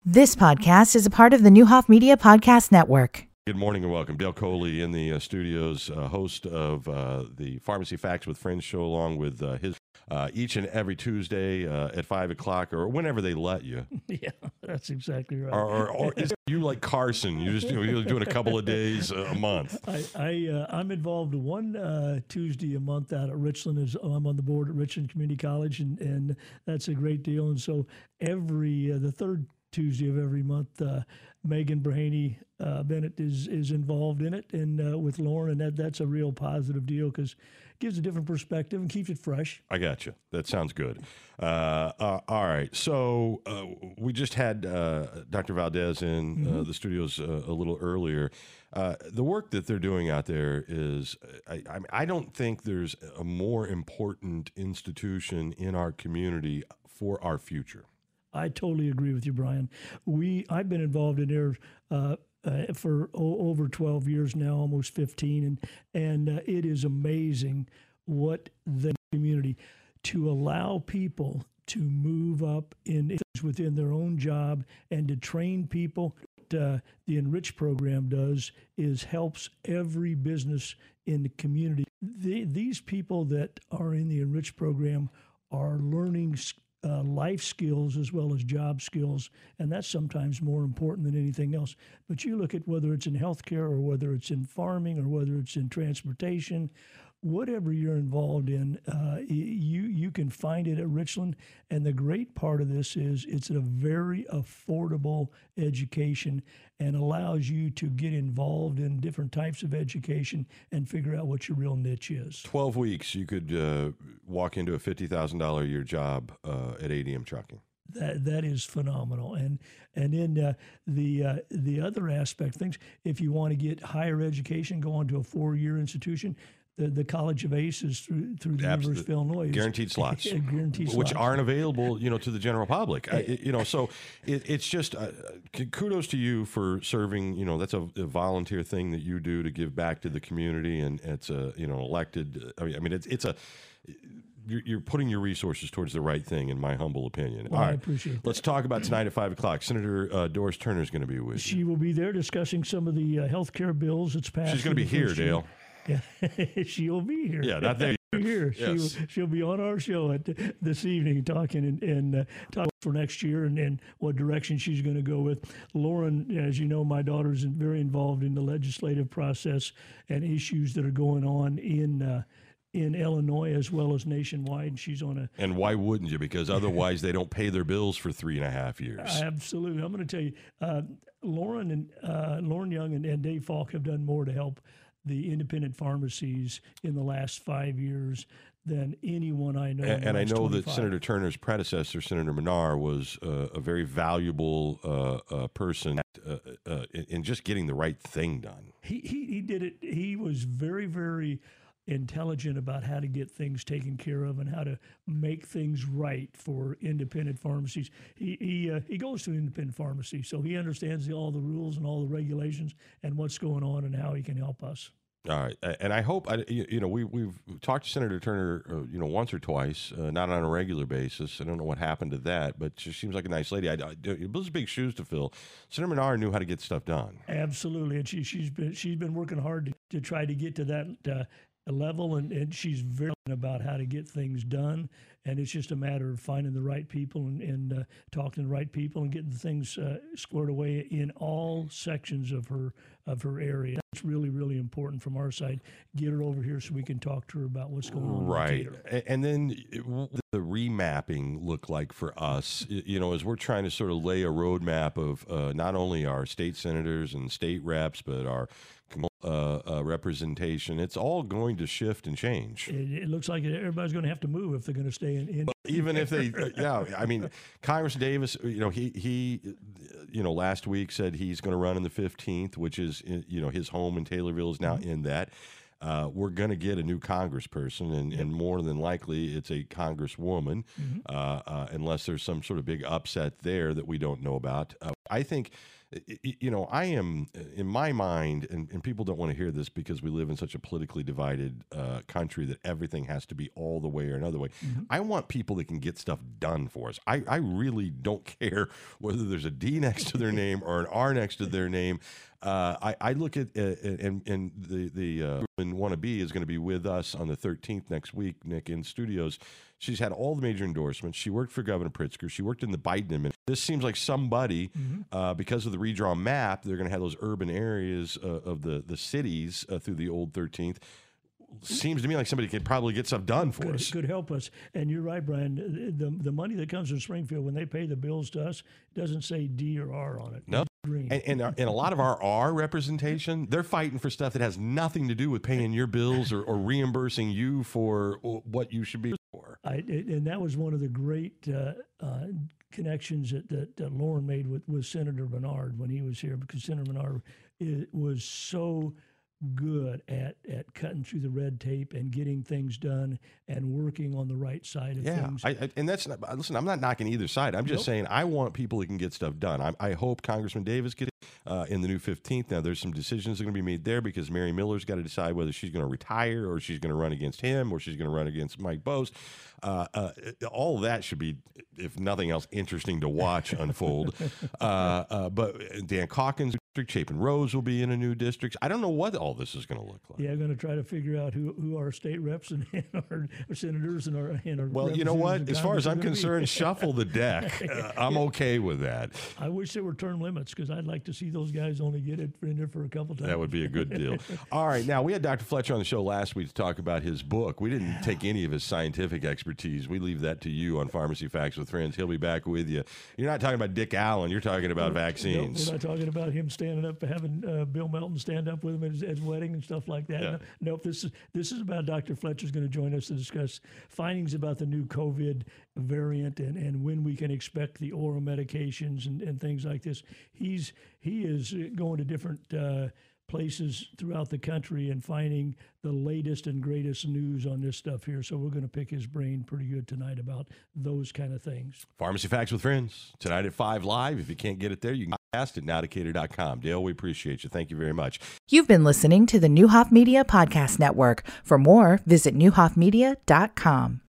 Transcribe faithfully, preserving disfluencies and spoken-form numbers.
This podcast is a part of the Newhoff Media Podcast Network. Good morning and welcome. Dale Coley in the uh, studios, uh, host of uh, the Pharmacy Facts with Friends show, along with uh, his uh, each and every Tuesday uh, at five o'clock or whenever they let you. Yeah, that's exactly right. Or, or, or is you like Carson? You just you know, you're doing a couple of days a month. I, I uh, I'm involved one uh, Tuesday a month out at Richland. Is I'm on the board at Richland Community College, and, and that's a great deal. And so every uh, the third Tuesday of every month, uh, Megan Brahaney uh, Bennett is is involved in it, and uh, with Lauren, and that that's a real positive deal because it gives a different perspective and keeps it fresh. I got you. That sounds good. Uh, uh, all right. So uh, we just had uh, Doctor Valdez in Mm-hmm. uh, the studios uh, a little earlier. Uh, the work that they're doing out there is, I, I, I don't think there's a more important institution in our community for our future. I totally agree with you, Brian. We I've been involved in there uh, uh, for o- over twelve years now, almost fifteen, and and uh, it is amazing what the community to allow people to move up in within their own job and to train people. What, uh, the Enrich program does is helps every business in the community. The, these people that are in the Enrich program are learning Uh, life skills as well as job skills, and that's sometimes more important than anything else. But you look at whether it's in healthcare or whether it's in farming or whether it's in transportation, whatever you're involved in, uh, you you can find it at Richland. And the great part of this is it's a very affordable education and allows you to get involved in different types of education and figure out what your real niche is. twelve weeks, you could uh, walk into a fifty thousand dollars a year job uh, at A D M Trucking. That that is phenomenal, and and then uh, the uh, the other aspect of things, if you want to get higher education, go on to a four year institution. The, the College of Ace is through through the Absolute, University of Illinois. Guaranteed slots, guaranteed which slots. aren't available, you know, to the general public. I, you know, so it, it's just uh, kudos to you for serving. You know, that's a, a volunteer thing that you do to give back to the community, and it's a you know elected. I mean, I mean it's it's a. You're, you're putting your resources towards the right thing, in my humble opinion. Well, All I right, appreciate that. Let's talk about tonight at five o'clock. Senator uh, Doris Turner is going to be with She you. will be there discussing some of the uh, health care bills that's passed. She's going to be here, Dale. Yeah, she'll be here. Yeah, not there. Here, Yes. she'll, she'll be on our show at this evening talking and, and uh, talking for next year and, and what direction she's going to go with. Lauren, as you know, my daughter's very involved in the legislative process and issues that are going on in uh, in Illinois as well as nationwide. She's on a And why wouldn't you? Because otherwise they don't pay their bills for three and a half years. absolutely. I'm going to tell you, uh, Lauren and uh, Lauren Young and, and Dave Falk have done more to help the independent pharmacies in the last five years than anyone I know. And, and I know twenty-five. that Senator Turner's predecessor, Senator Menard, was uh, a very valuable uh, uh, person uh, uh, in, in just getting the right thing done. He, he he did it. He was very very intelligent about how to get things taken care of and how to make things right for independent pharmacies. He he uh, he goes to an independent pharmacy, so he understands the, all the rules and all the regulations and what's going on and how he can help us. All right, and I hope I, you know we we've talked to Senator Turner, uh, you know, once or twice, uh, not on a regular basis. I don't know what happened to that, but she seems like a nice lady. I, I, those are big shoes to fill. Senator Menard knew how to get stuff done. Absolutely, and she she's been she's been working hard to, to try to get to that uh, level, and, and she's very about how to get things done. And it's just a matter of finding the right people and, and uh, talking to the right people and getting things uh, squared away in all sections of her of her area. That's really, really important from our side. Get her over here so we can talk to her about what's going on. Right. And then the remapping look like for us, you know, as we're trying to sort of lay a roadmap of uh, not only our state senators and state reps, but our uh, uh, representation, it's all going to shift and change. It, it looks like everybody's going to have to move if they're going to stay in. in Even if they, yeah, I mean, Congressman Davis, you know, he, he, you know, last week said he's going to run in the fifteenth, which is, you know, his home in Taylorville is now mm-hmm. in that. Uh, we're going to get a new congressperson, and, yep. and more than likely it's a congresswoman, mm-hmm. uh, uh, unless there's some sort of big upset there that we don't know about. Uh, I think, you know, I am, in my mind, and, and people don't want to hear this because we live in such a politically divided uh, country that everything has to be all the way or another way. Mm-hmm. I want people that can get stuff done for us. I, I really don't care whether there's a D next to their name or an R next to their name. Uh, I, I look at, uh, and, and the, the uh, wannabe is going to be with us on the thirteenth next week, Nick, in studios. She's had all the major endorsements. She worked for Governor Pritzker. She worked in the Biden administration. This seems like somebody, mm-hmm. uh, because of the redrawn map, they're going to have those urban areas uh, of the, the cities uh, through the old thirteenth. Seems to me like somebody could probably get stuff done for could, us. Could help us. And you're right, Brian. The the money that comes from Springfield, when they pay the bills to us, doesn't say D or R on it. No. And, and, and a lot of our R representation, they're fighting for stuff that has nothing to do with paying your bills or, or reimbursing you for what you should be for. I, and that was one of the great uh, uh, connections that, that, that Lauren made with, with Senator Bernard when he was here, because Senator Bernard it was so good at, at cutting through the red tape and getting things done and working on the right side of yeah, things. I, I, and that's not, listen, I'm not knocking either side. I'm just nope. saying I want people who can get stuff done. I, I hope Congressman Davis gets it uh, in the new fifteenth. Now, there's some decisions that are going to be made there because Mary Miller's got to decide whether she's going to retire or she's going to run against him or she's going to run against Mike Bose. Uh, uh, all of that should be, if nothing else, interesting to watch unfold. uh, uh, but Dan Calkins, Chapin Rose will be in a new district. I don't know what all this is going to look like. Yeah, I'm going to try to figure out who, who our state reps and, and our, our senators and our, and our well, you know what? As far as I'm concerned, shuffle the deck. Uh, I'm okay with that. I wish there were term limits because I'd like to see those guys only get it in there for a couple times. That would be a good deal. All right. Now, we had Doctor Fletcher on the show last week to talk about his book. We didn't take any of his scientific expertise. We leave that to you on Pharmacy Facts with Friends. He'll be back with you. You're not talking about Dick Allen. You're talking about no, vaccines. No, we're not talking about him standing up, having uh, Bill Melton stand up with him at his, at his wedding and stuff like that. Yeah. No, nope. This is this is about Doctor Fletcher's going to join us to discuss findings about the new COVID variant and, and when we can expect the oral medications and, and things like this. He's he is going to different uh, places throughout the country and finding the latest and greatest news on this stuff here. So we're going to pick his brain pretty good tonight about those kind of things. Pharmacy Facts with Friends, tonight at five live. If you can't get it there, you can ask at now decatur dot com. Dale, we appreciate you. Thank you very much. You've been listening to the Neuhoff Media Podcast Network. For more, visit neuhoff media dot com.